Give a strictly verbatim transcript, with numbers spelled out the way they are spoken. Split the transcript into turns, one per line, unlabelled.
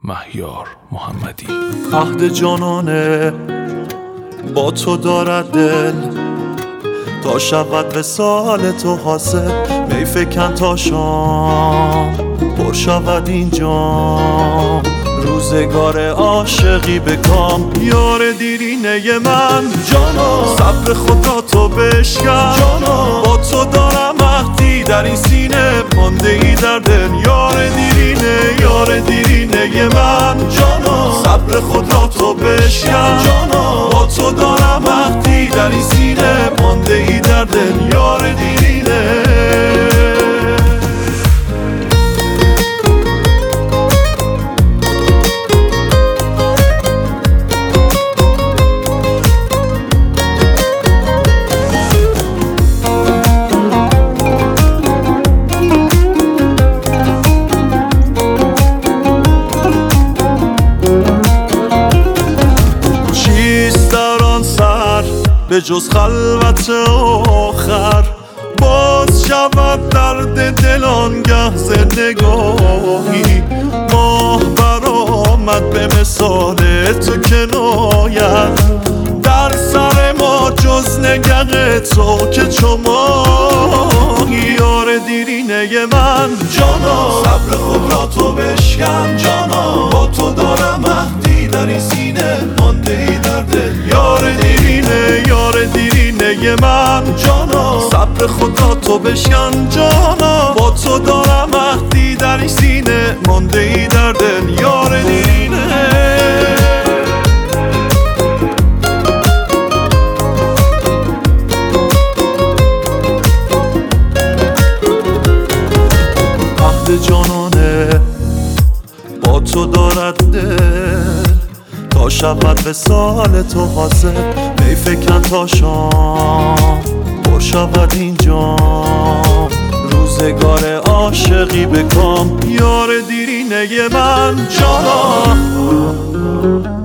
مهیار محمدی.
عهد جانانه با تو دارد دل، تا شود وصال تو حاصل. می فکن تا شام پر شود اینجا، روزگار عاشقی به کام. یار دیرینه من جانا، صبر خدا تو بشکن جانا. با تو دارم عهدی در این سینه، مانده ای در دل. یار دیرینه یار دیرینه من جانا، صبر خدا تو بشکن جانا. با تو دارم عهدی در این سینه، مانده ای در دل. یار دیرینه به جز خلوت آخر، باز شود درد دل آنگه ز نگاهی. ماه برآمد به مثال تو کنایت، در سر ما جز نگه تو که چو ماهی. یار دیرینه من جانا، صبر خود را تو بشکن جانا. با تو دارم عهدی در این سینه، مانده ای در دل. یار دیرینه یار دیرینه من جانا، صبر خدا تو بشکن جانا. با تو دارم عهدی در این سینه، مانده ای در دل. یار دیرینه جانانه با تو دارد دل، تا شود وصال تو حاصل. می فکن تا شام پر شود اینجا، روزگار عاشقی به کام. یار دیرینه من جانا.